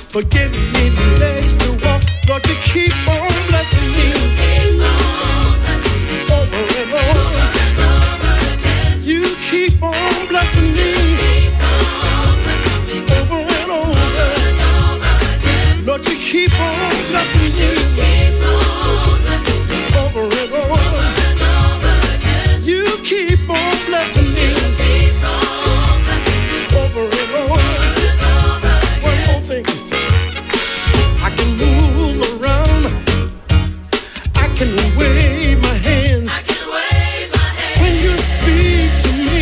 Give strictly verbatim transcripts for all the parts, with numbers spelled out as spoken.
for giving me legs to walk. Lord, you keep on blessing me. Keep on blessing me. Over and over. Over and over again. You keep on blessing me. Keep on blessing me. Over and over. Over and over again. Lord, you keep on blessing me. Keep on blessing me. Over and over. Over and over again. You keep on blessing me. Keep on blessing me. Over and over. Over and over again. One more thing. I can move around. I can wave my hands. I can wave my hands. When you speak to me,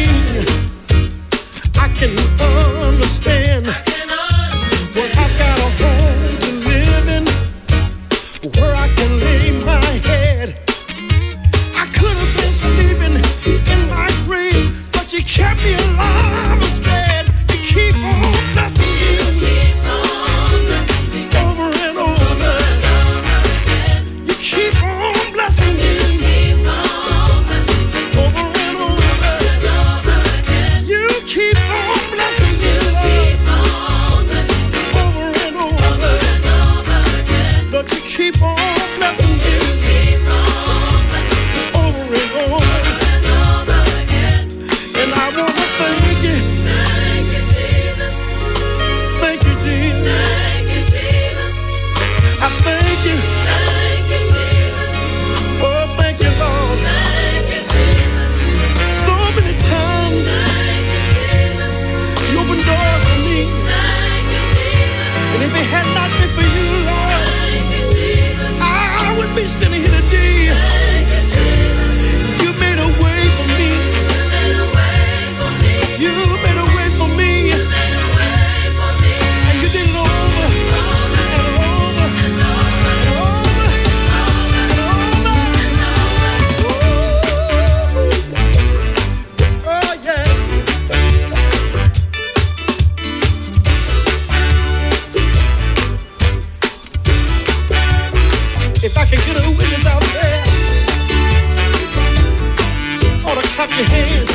I can understand. I can understand. Well, I've got a home to live in, where I can lay my head. I could have been sleeping in my grave, but you kept me alive instead. You keep on blessing me. Keep on blessing me. Over and over. You keep on blessing me. Keep on blessing me. Over and over. And over again. You keep on blessing me. Keep on blessing me. Over and Over over. and over again. But you keep on blessing me. Keep on blessing me. Over and over. And over again. And I want to thank you. Thank you, Jesus. Thank you, Jesus. Thank you, Jesus. I thank you. Thank you, Jesus. Oh, thank you, Lord. Thank you, Jesus. So many times Thank you, Jesus. you opened doors for me. Thank you, Jesus. And if it had not been for you, Lord, Thank you, Jesus. I would be standing here today. Thank you, Jesus. You made a way for me. You made a way for me. You made a way for me. You made a way for me. And you did it over and over and over and over. Oh, oh, yes. If I can get a witness out there, ought to clap your hands.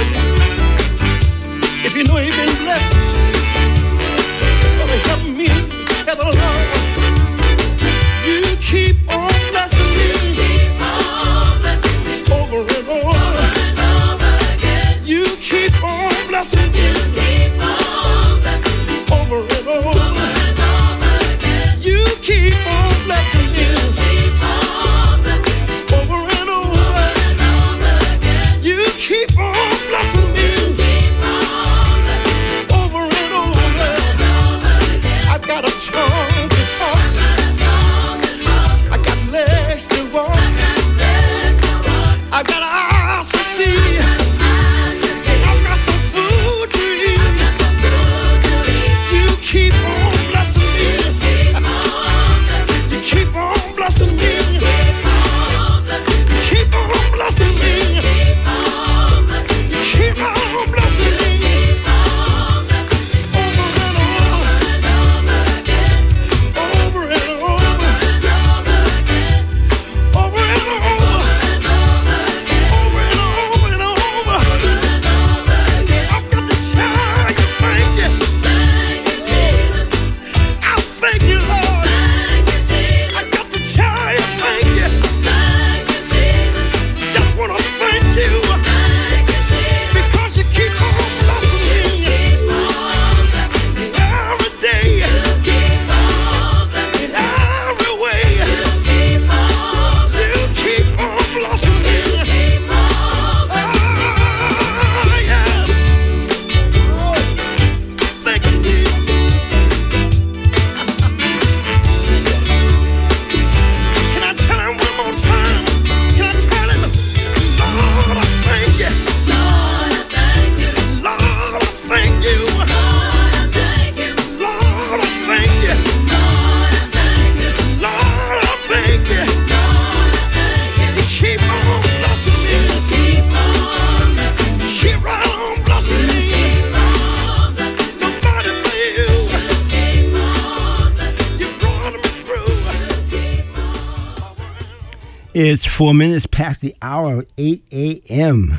If you know you've been blessed, ought to help me tell the Lord. You keep on blessing me. Keep on blessing me. Over and over. Over and over again. You keep on blessing me. Keep on blessing me. Over and over. Over and over again. You keep on blessing me. Keep on blessing me. Over and over. Over and over again. You keep on blessing me. Keep on blessing me. Over and over. And over again. I've got a tongue to talk. Got a tongue to talk. I got legs to walk. Got legs to walk. I've got eyes to see. Eyes to see. I've got some food to eat. Got some food to eat. You keep on blessing me. Keep on blessing me. You keep on blessing me. Keep on blessing me. Keep on blessing me. Keep on blessing me. Keep on blessing me. Keep on blessing me. Over and over. And over again. Over and over. And over again. Over and over. And over again. Over and over and over. And over again. I've got to tell you, thank you. Thank you, Jesus. I thank you, Lord. Thank you, Jesus. I got to tell you, thank you. Thank you, Jesus. Just want to thank you Thank you, Jesus. because you keep on blessing me Keep on blessing me. every day, Keep on blessing in me. every way. Keep on blessing You keep on blessing me. me. Keep on blessing me. Ah, yes. Oh, thank you, Jesus. Can I tell him one more time? Can I tell him, Lord, I thank you. Lord, I thank you. Lord, I thank you. Lord, I thank you. Lord, I thank you. Lord, I thank you. Lord, I thank you. Lord, I thank you. You keep on blessing me. Keep on blessing me. Keep right on blessing me. Keep on blessing me. Nobody but you. Keep on blessing me. You brought me through. Keep on. It's four minutes past the hour of eight a.m.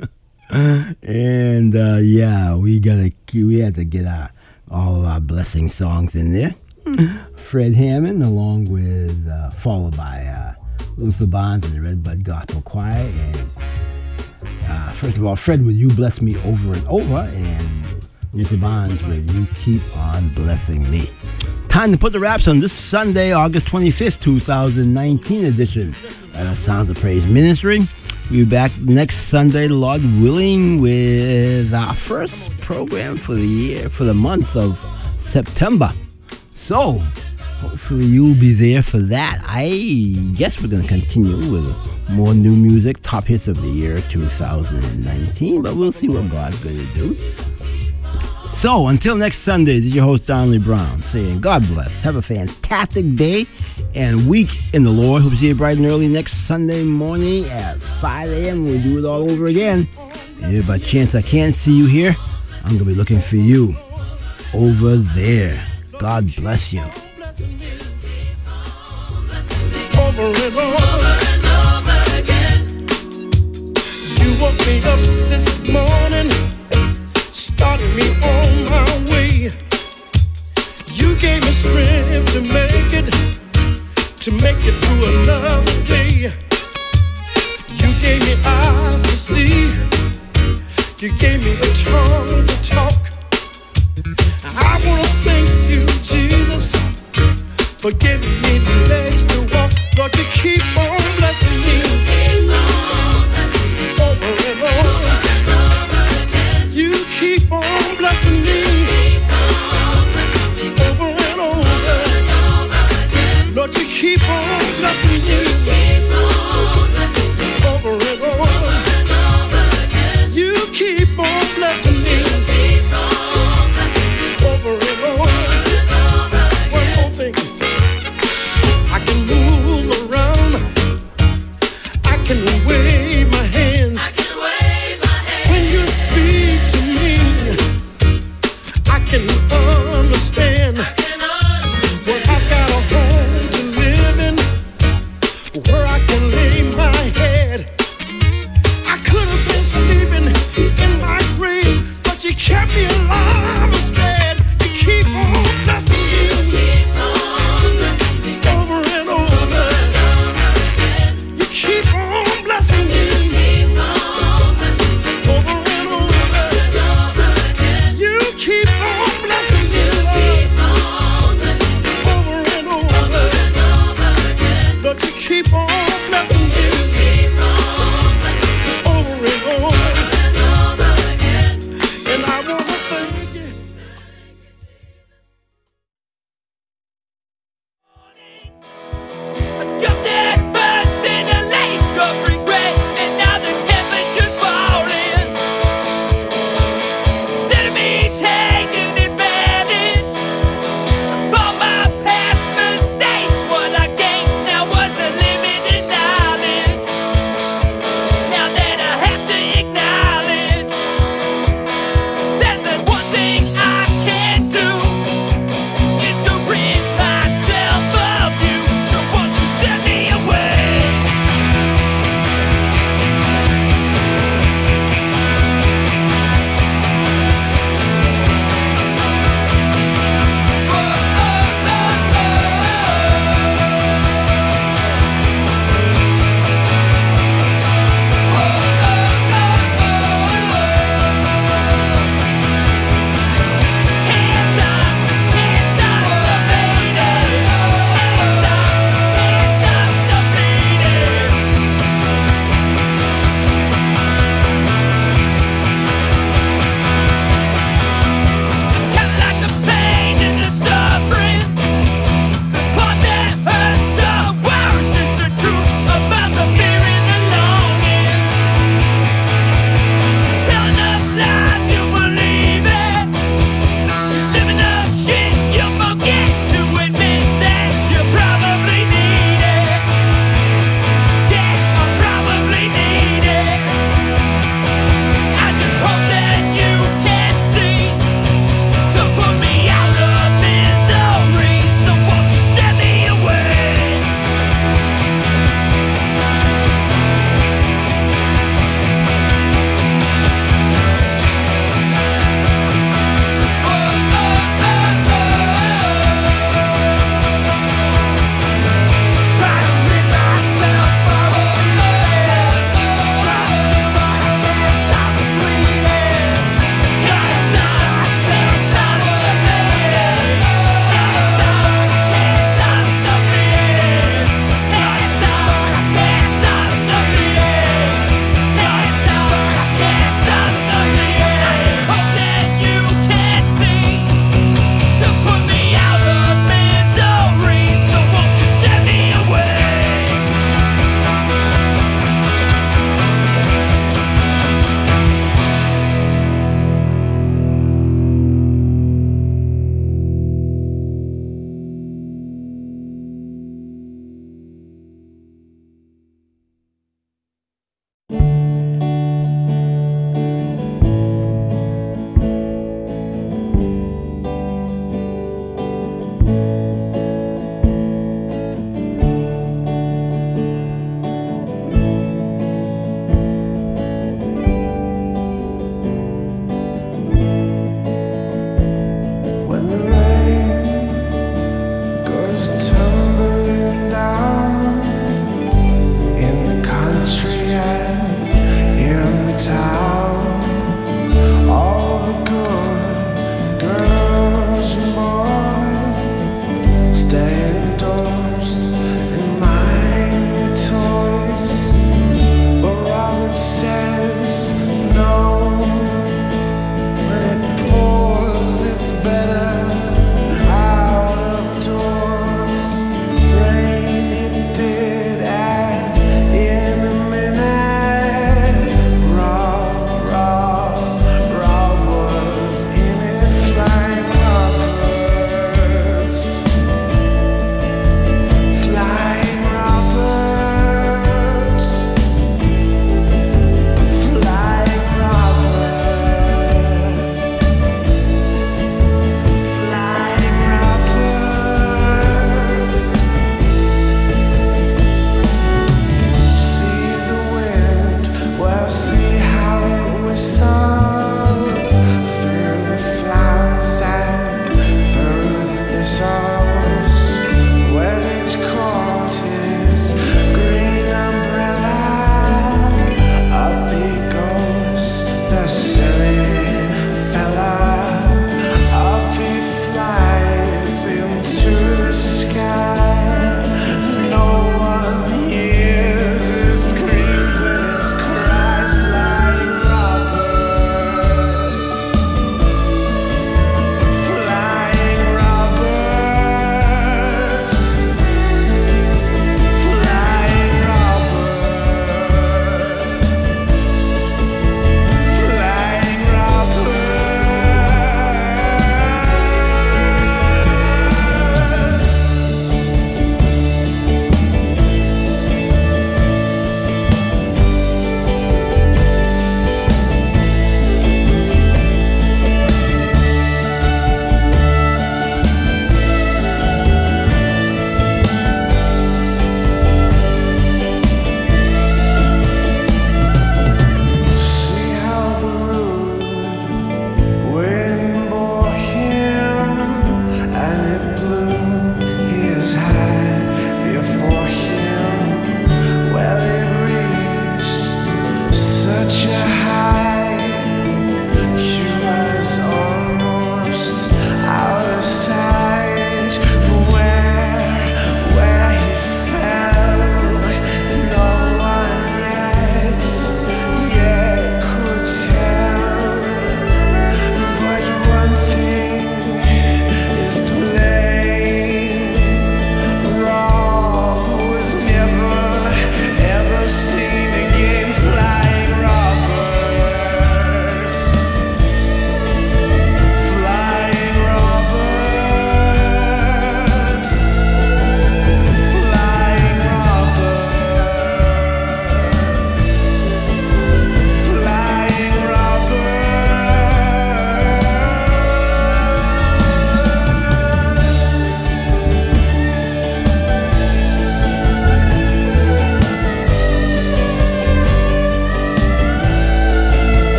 and uh, yeah, we gotta we had to get our all of our blessing songs in there. Fred Hammond, along with, uh, followed by uh, Luther Bonds and the Redbud Gospel Choir. And uh, first of all, Fred, will you bless me over and over? And Luther Bonds, will you keep on blessing me? Time to put the wraps on this Sunday, August twenty-fifth, twenty nineteen edition of the Sounds of Praise Ministry. We'll be back next Sunday, Lord willing, with our first program for the year, for the month of September. So, hopefully you'll be there for that. I guess we're going to continue with more new music, top hits of the year two thousand nineteen, but we'll see what God's going to do. So, until next Sunday, this is your host, Donnelly Brown, saying God bless. Have a fantastic day and week in the Lord. Hope to see you bright and early next Sunday morning at five a.m. We'll do it all over again. And if by chance I can't see you here, I'm going to be looking for you over there. God bless you. Over and over again. You woke me up this morning, started me on my way. You gave me strength to make it, to make it through another day. You gave me eyes to see, you gave me a tongue to talk. I want to thank you, Jesus, for giving me the legs to walk. Lord, you keep on blessing me, over and over. You keep on blessing me, over and over. Lord, you keep on blessing me, over and over. You keep on blessing me, over and over. One more thing, I can move around,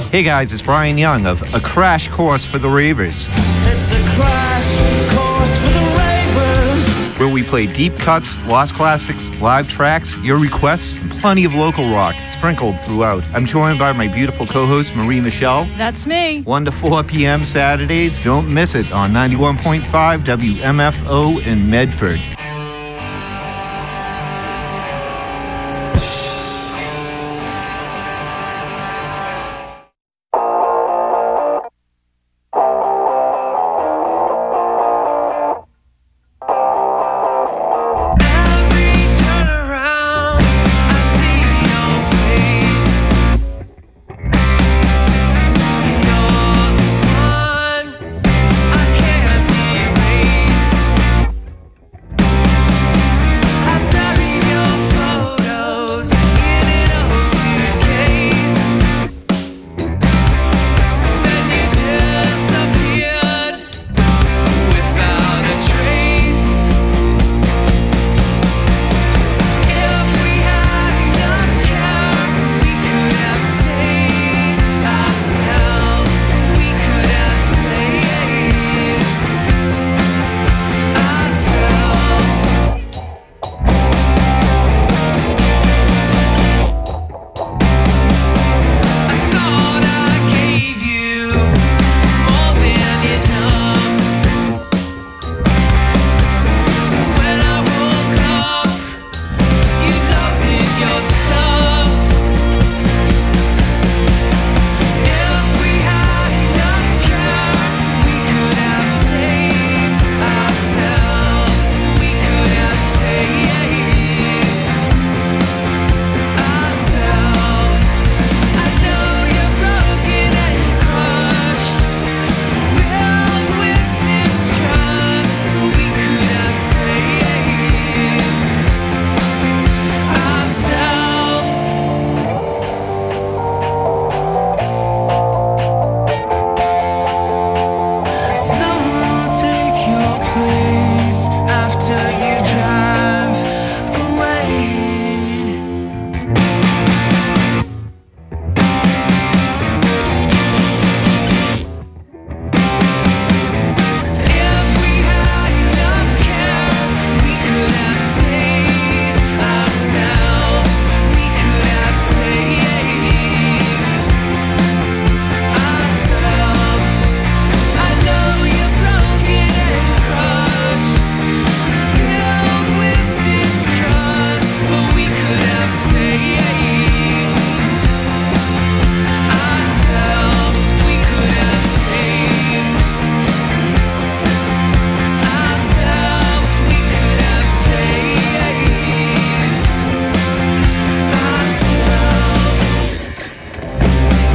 Hey guys, it's Brian Young of A Crash Course for the Ravers, It's a crash course for the ravers. where we play deep cuts, lost classics, live tracks, your requests, and plenty of local rock sprinkled throughout. I'm joined by my beautiful co-host Marie Michelle. That's me. one to four p.m. Saturdays. Don't miss it on ninety-one point five W M F O in Medford. Every turn around, I see your face. You're the one I can't erase. I buried your photos in an old suitcase. Then you disappeared without a trace. If we had enough care, we could have saved ourselves. We could have saved ourselves. I thought I gave you more than enough. When I woke up, you loaded your stuff. If we had enough care, we could have saved ourselves. We could have saved ourselves. I know you're broken and crushed, filled with distrust. We could have saved ourselves. Someone will take your place after you drive away. If we had enough care, we could have saved ourselves. We could have saved ourselves. I know you're broken and crushed, filled with distrust, but we could have saved ourselves. We could have saved ourselves. We could have saved ourselves.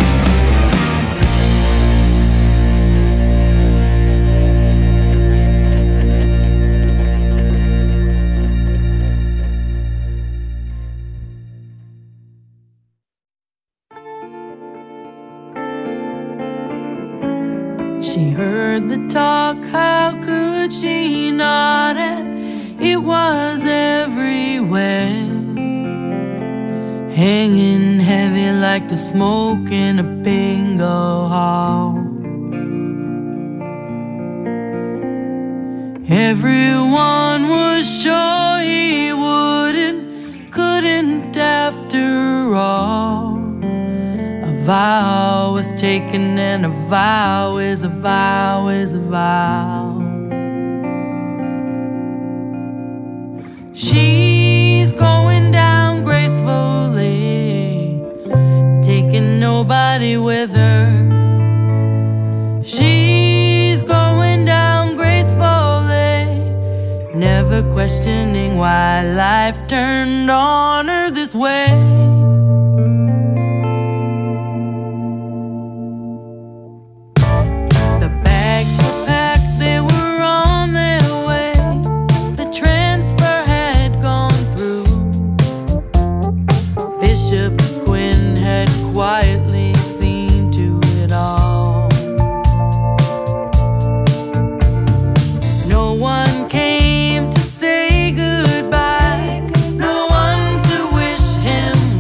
She heard the talk, how could she not have? It was everywhere, hanging heavy like the smoke in a bingo hall. Everyone was sure he wouldn't, couldn't after all. A vow was taken, and a vow is a vow is a vow. She's going down gracefully, taking nobody with her. She's going down gracefully, never questioning why life turned on her this way. The bags were packed, they were on their way. The transfer had gone through. Bishop Quinn had quietly seen to it all. No one came to say goodbye, no one to wish him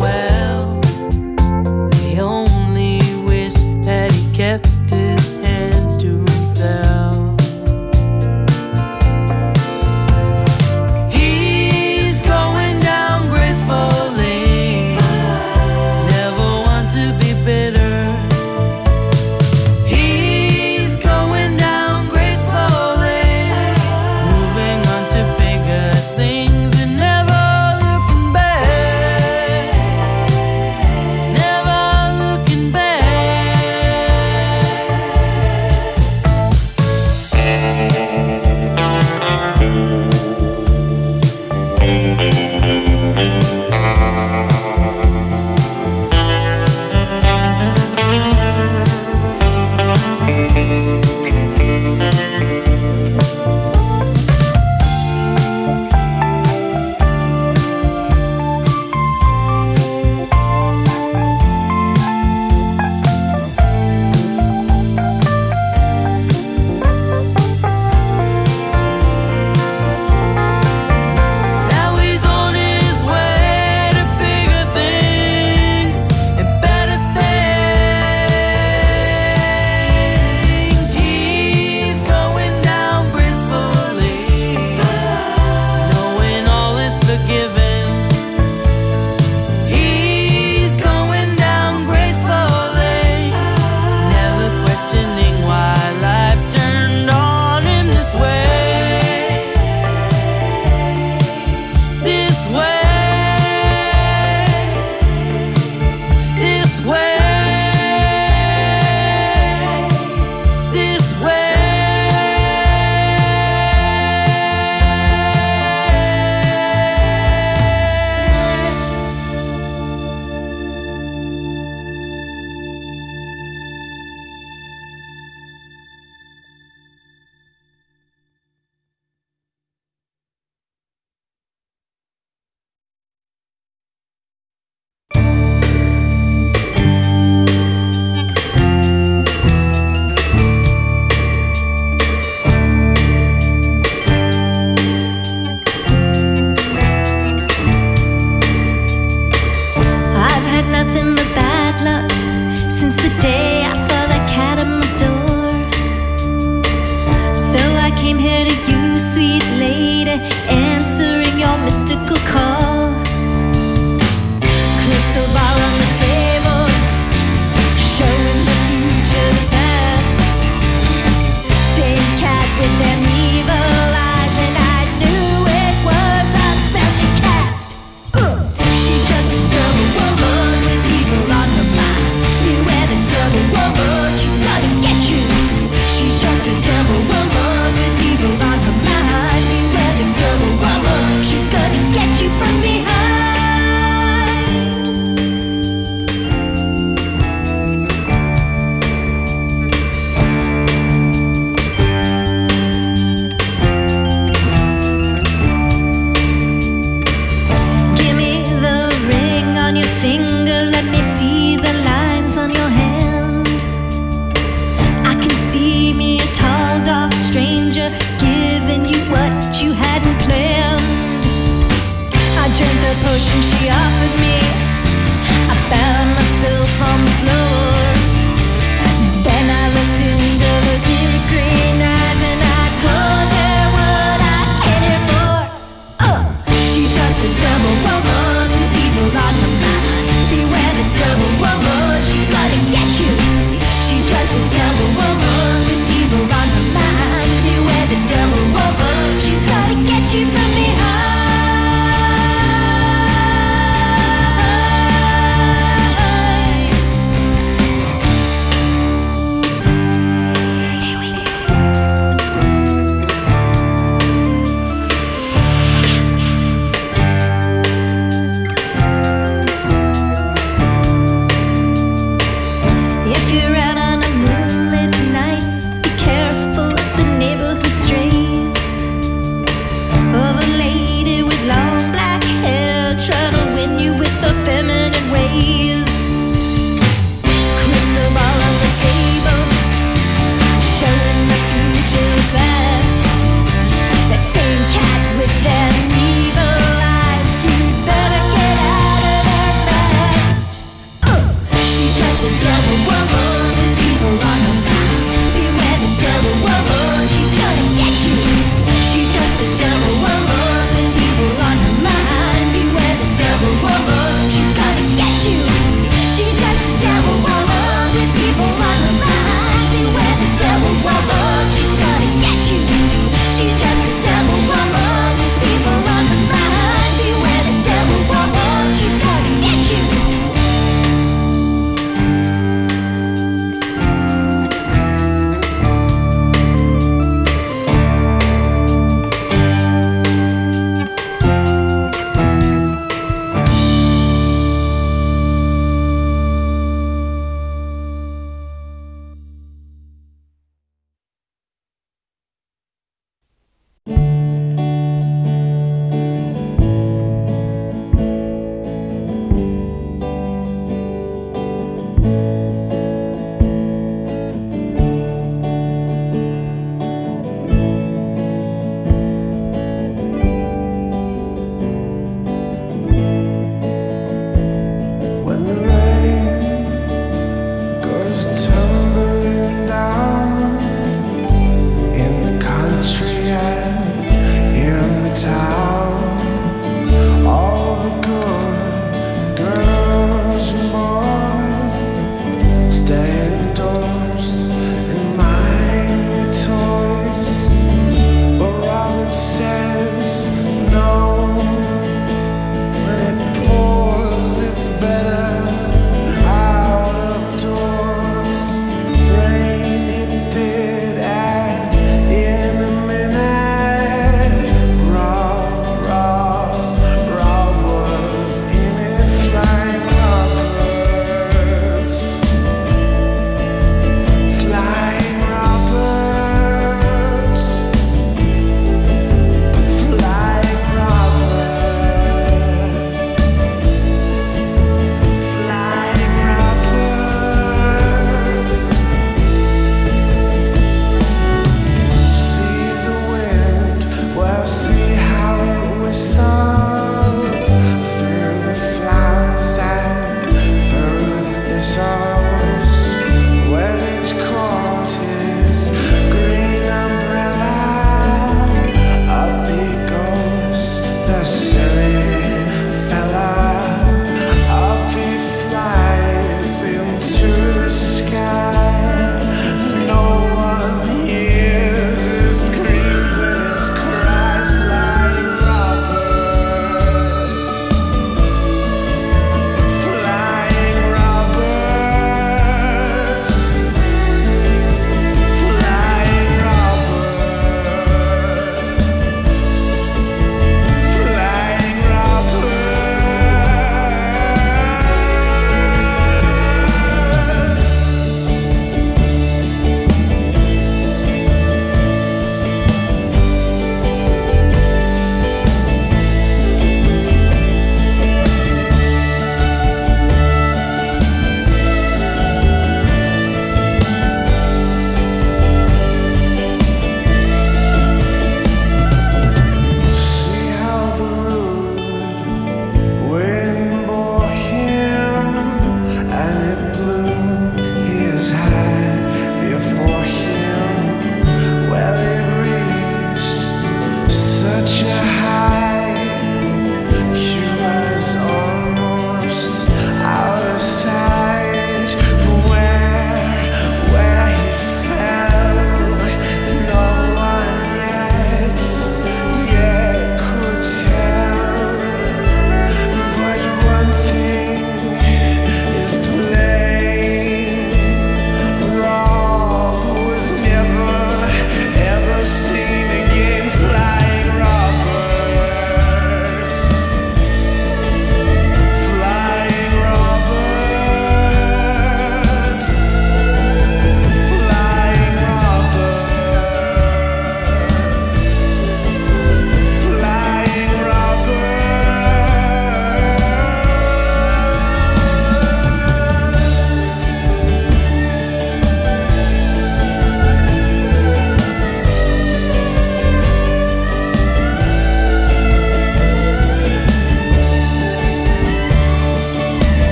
potion she offered me, I found myself on the floor. Then I looked into those new green eyes and I'd wonder what I came here for. Oh, she's just a double woman with evil on her mind. Beware the double woman, she's gonna get you. She's just a double woman with evil on her mind. Beware the double woman, she's gonna get you from behind.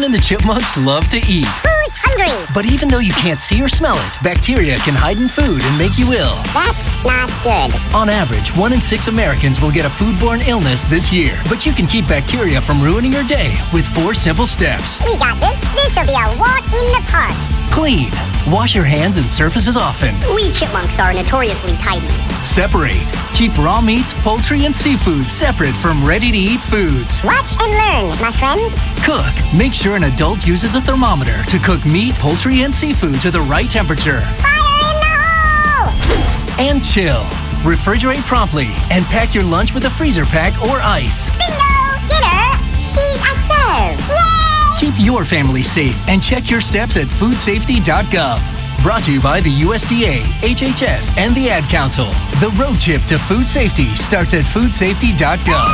and the Chipmunks love to eat. Who's hungry? But even though you can't see or smell it, bacteria can hide in food and make you ill. That's not good. On average, one in six Americans will get a foodborne illness this year. But you can keep bacteria from ruining your day with four simple steps. We got this. This'll be a walk in the park. Clean. Wash your hands and surfaces often. We chipmunks are notoriously tidy. Separate. Keep raw meats, poultry, and seafood separate from ready-to-eat foods. Watch and learn, my friends. Cook. Make sure an adult uses a thermometer to cook meat, poultry, and seafood to the right temperature. Fire in the hole! And chill. Refrigerate promptly and pack your lunch with a freezer pack or ice. Bingo! Dinner! She's a serve! Yay! Keep your family safe and check your steps at food safety dot gov. Brought to you by the U S D A, H H S, and the Ad Council. The road trip to food safety starts at food safety dot gov.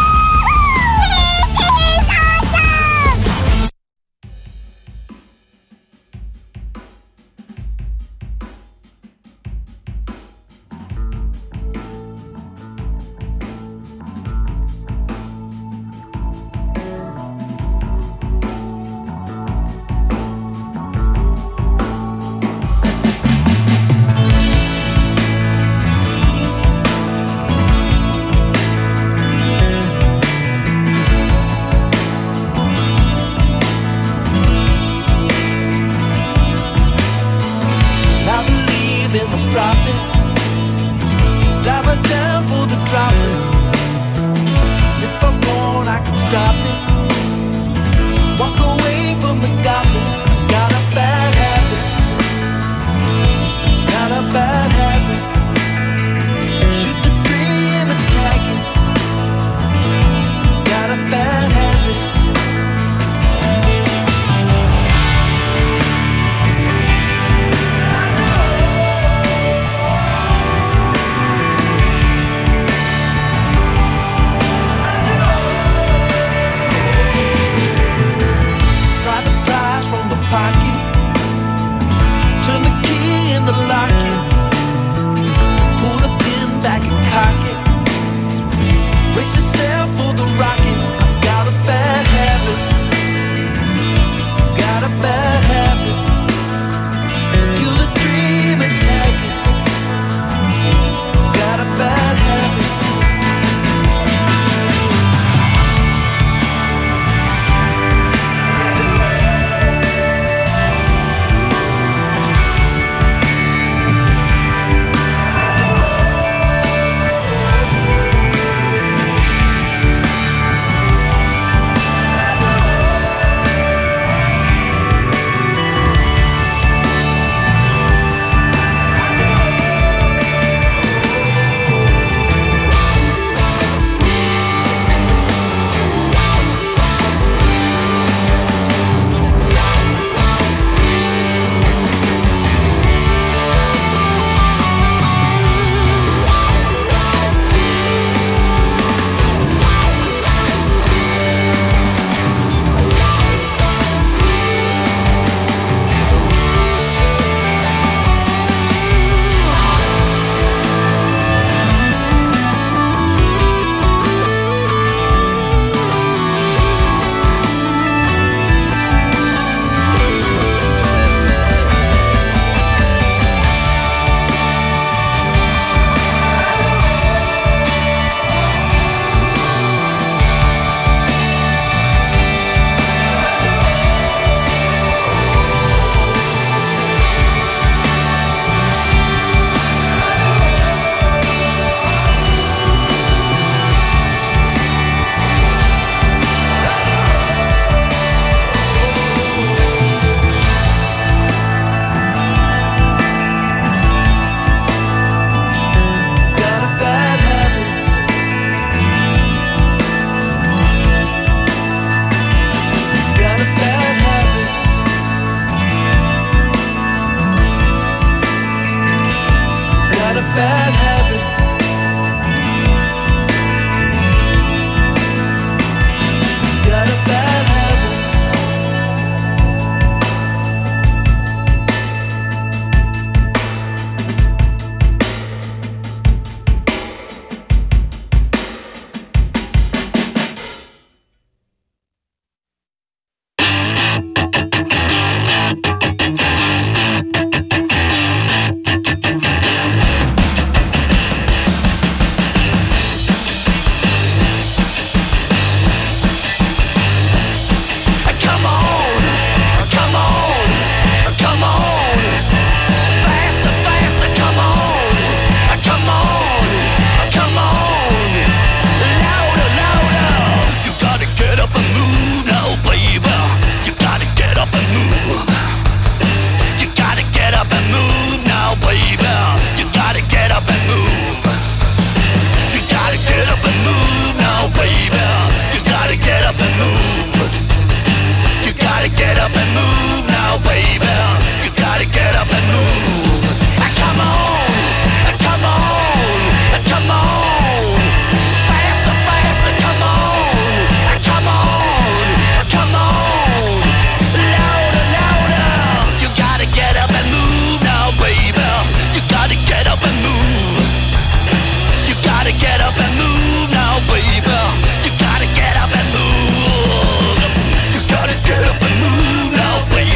move now, baby. You gotta get up and move. Ah, come on, ah, come on, ah, come on. Faster, faster, come on. Ah, come on, ah, come on. Louder, louder. You gotta get up and move now, baby. You gotta get up and move. You gotta get up and move now, baby. You gotta get up and move. You gotta get up and move now, baby.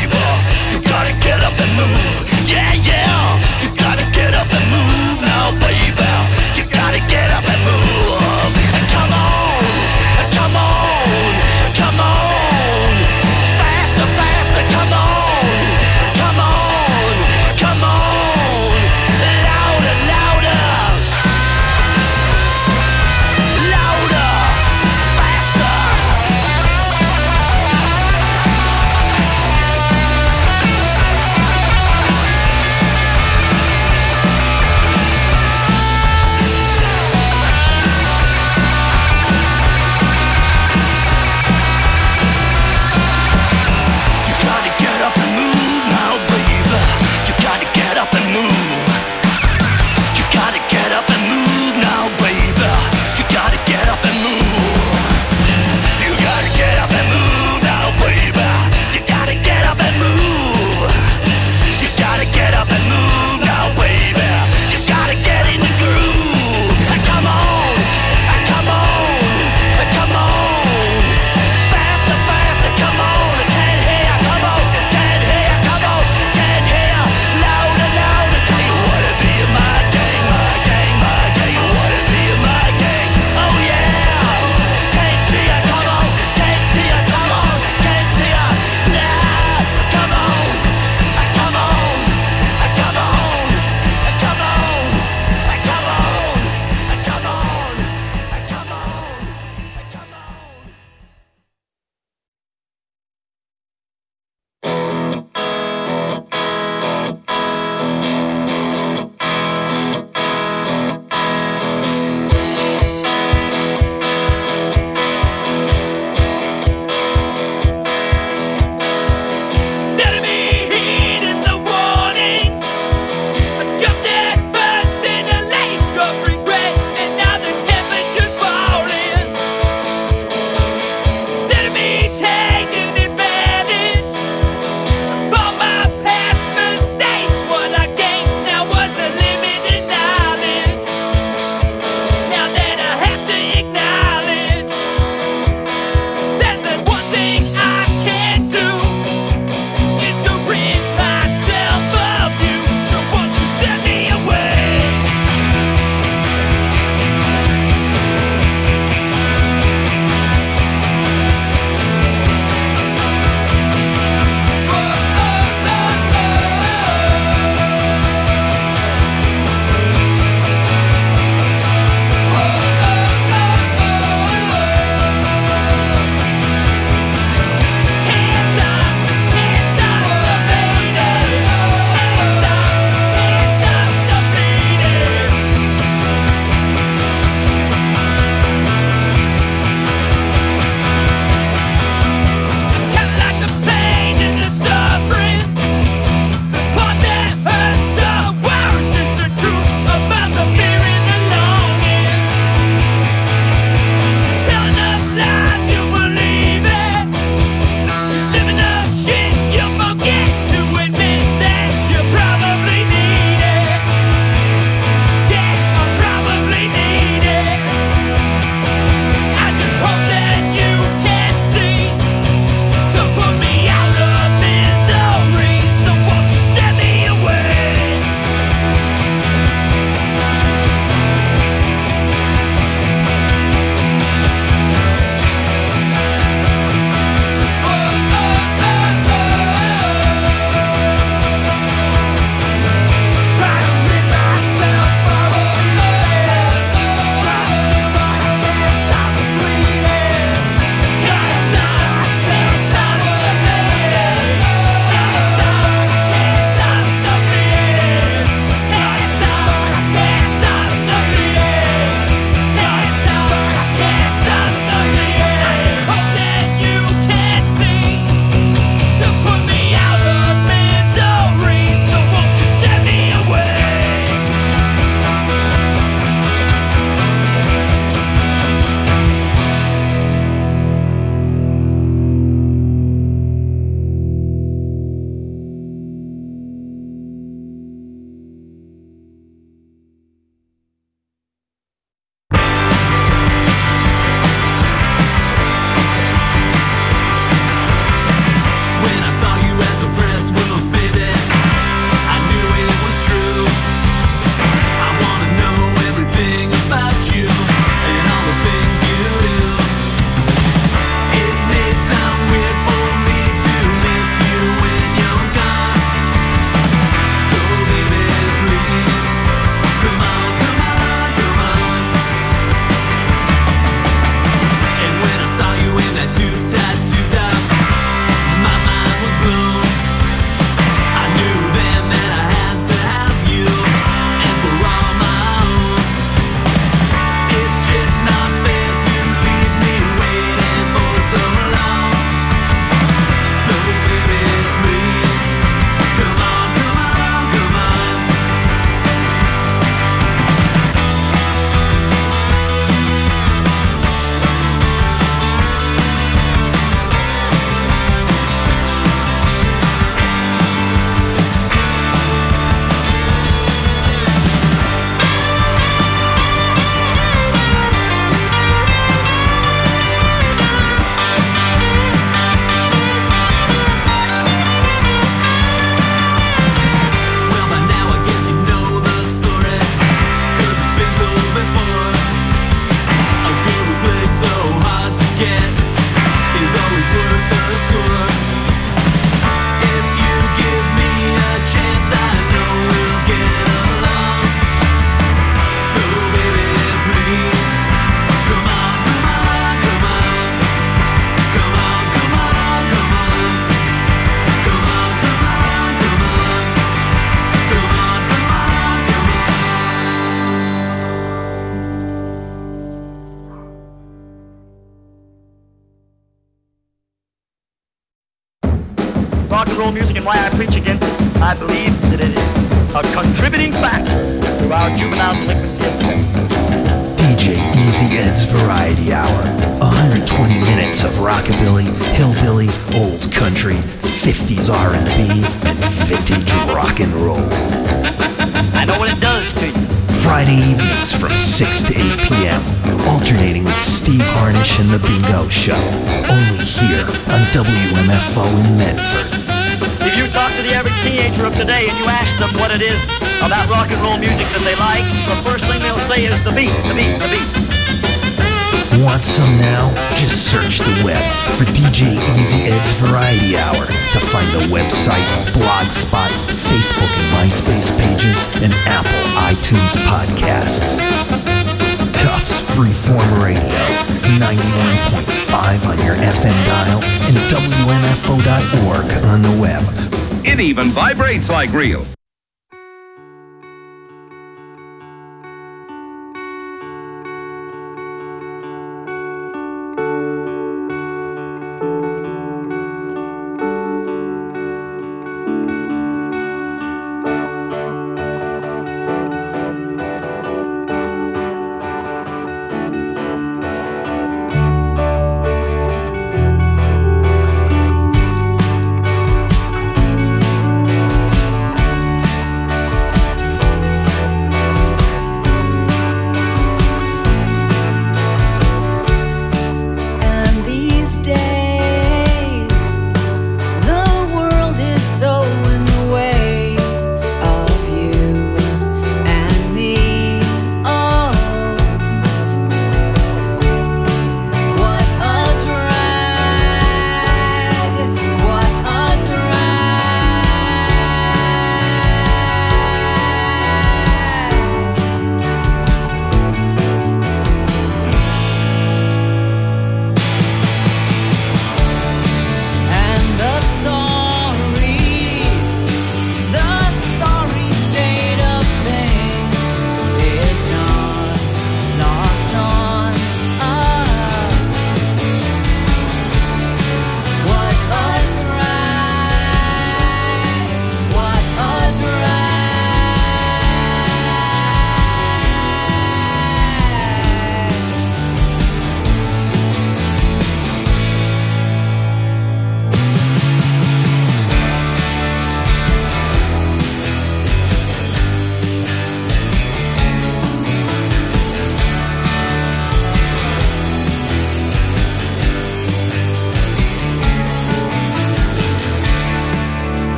rock and roll music and why I preach against it, I believe that it is a contributing factor to our juvenile delinquency. D J Easy Ed's Variety Hour. one hundred twenty minutes of rockabilly, hillbilly, old country, fifties R and B, and vintage rock and roll. I know what it does to you. Friday evenings from six to eight p.m. Alternating with Steve Harnish and The Bingo Show. Only here on W M F O in Medford. If you talk to the average teenager of today and you ask them what it is about rock and roll music that they like, the first thing they'll say is the beat, the beat, the beat. Want some now? Just search the web for D J Easy Ed's Variety Hour to find the website, Blogspot, Facebook and MySpace pages, and Apple iTunes podcasts. Tufts Freeform Radio, ninety-one point five on your F M dial, and W M F O dot org on the web. It even vibrates like real.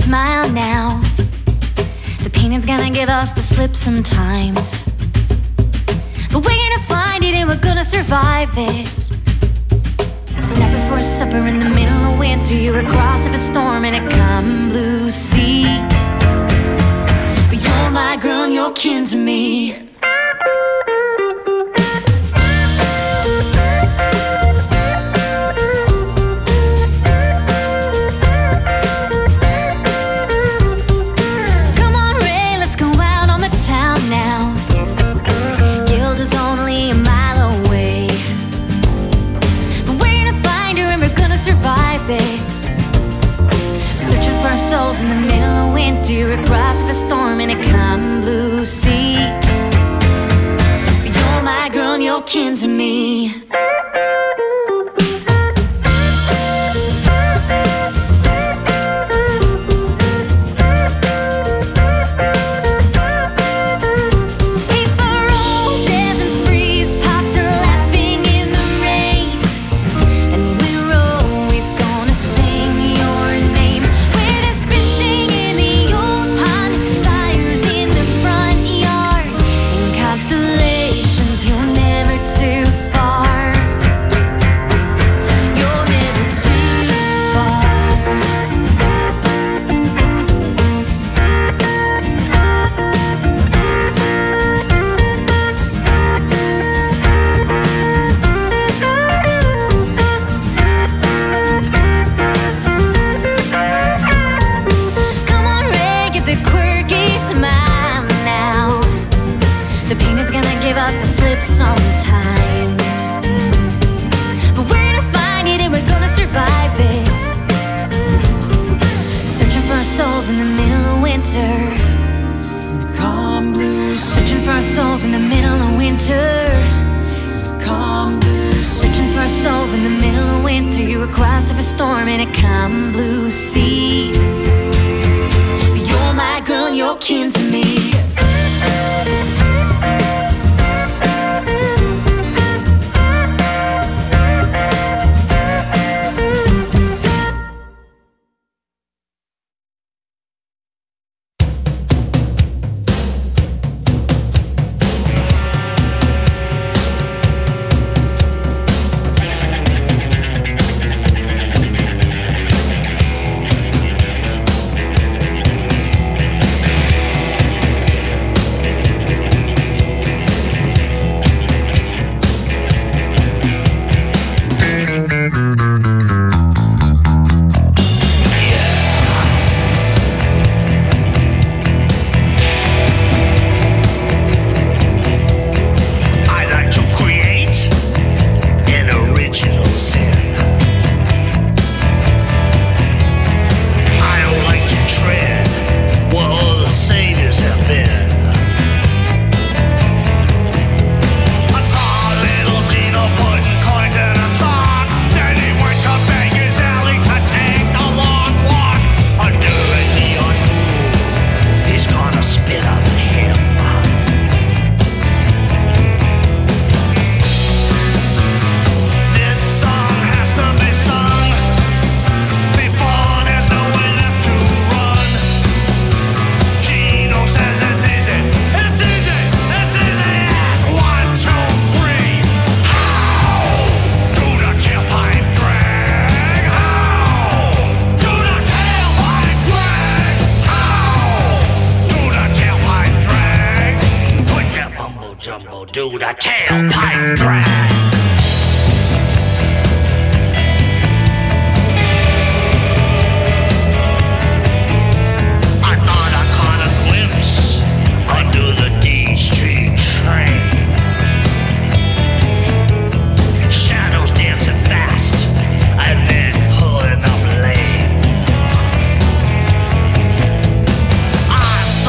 smile now. The pain is gonna give us the slip sometimes, but we're gonna find it and we're gonna survive this. Snapping for a supper in the middle of winter, you're across of a storm in a calm blue sea. But you're my girl and you're kin to me. Souls in the middle of winter, across of a storm in a calm blue sea. You're my girl and you're kin to me.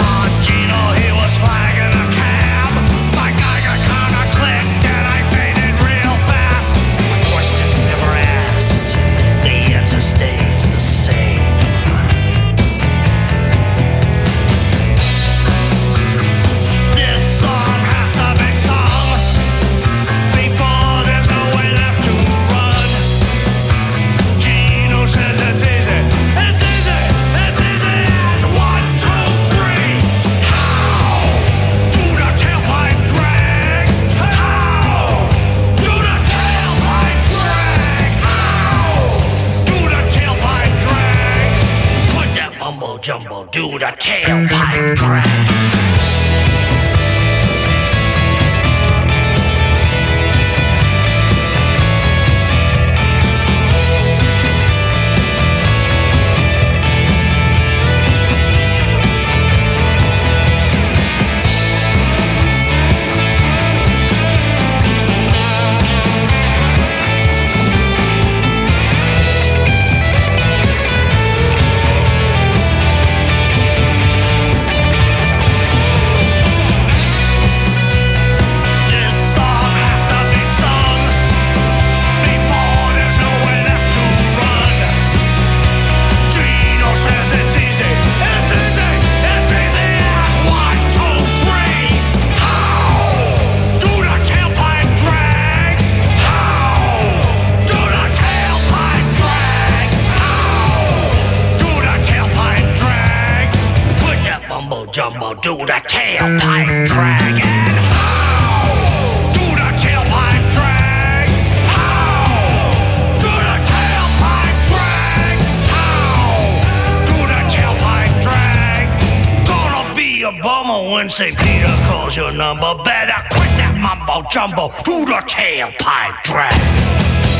Flagging a cab, my Geiger counter clicked and I faded do the tailpipe drag. Jumbo, do the tailpipe drag. And how? Do the tailpipe drag. How? Do the tailpipe drag. How? Do the tailpipe drag. Gonna be a bummer when Saint Peter calls your number. Better quit that mumbo jumbo. Do the tailpipe drag.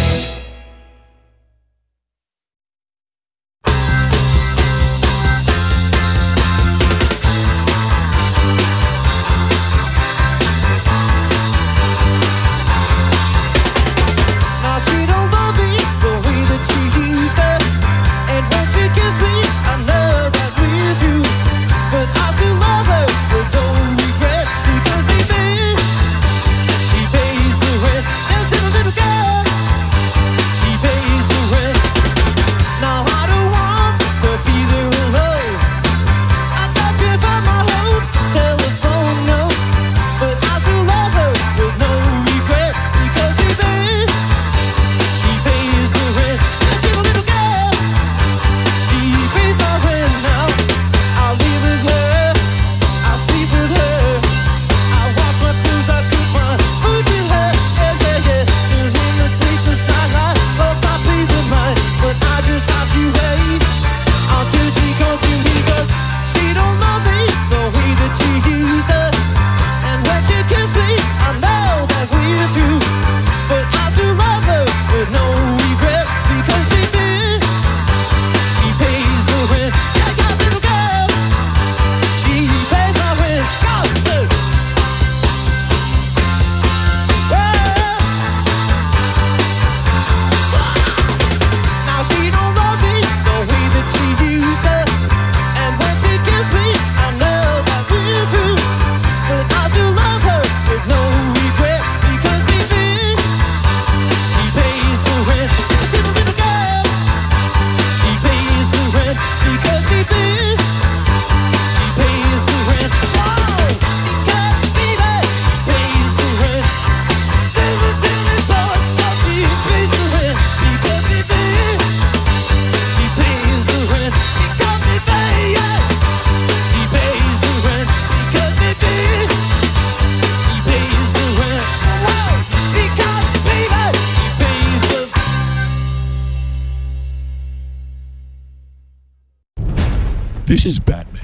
This is Batman.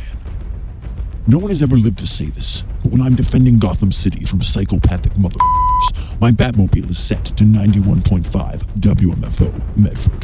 No one has ever lived to say this, but when I'm defending Gotham City from psychopathic motherfuckers, my Batmobile is set to ninety-one point five W M F O Medford.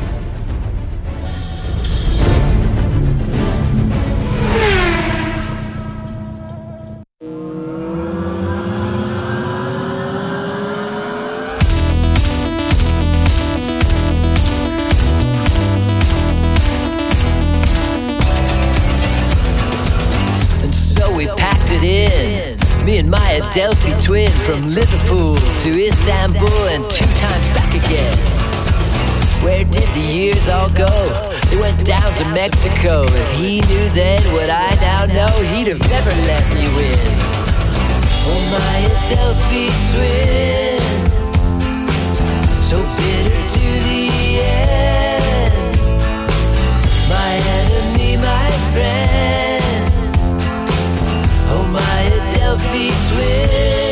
Me and my Adelphi twin from Liverpool to Istanbul and two times back again. Where did the years all go? They went down to Mexico. If he knew then what I now know, he'd have never let me win. Oh, my Adelphi twin, so bitter to the end. My enemy, my friend. Oh, my Adelphi twin.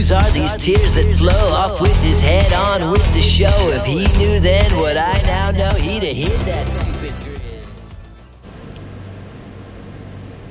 Whose are these tears that flow off with his head on with the show? If he knew then what I now know, he'd have hid that.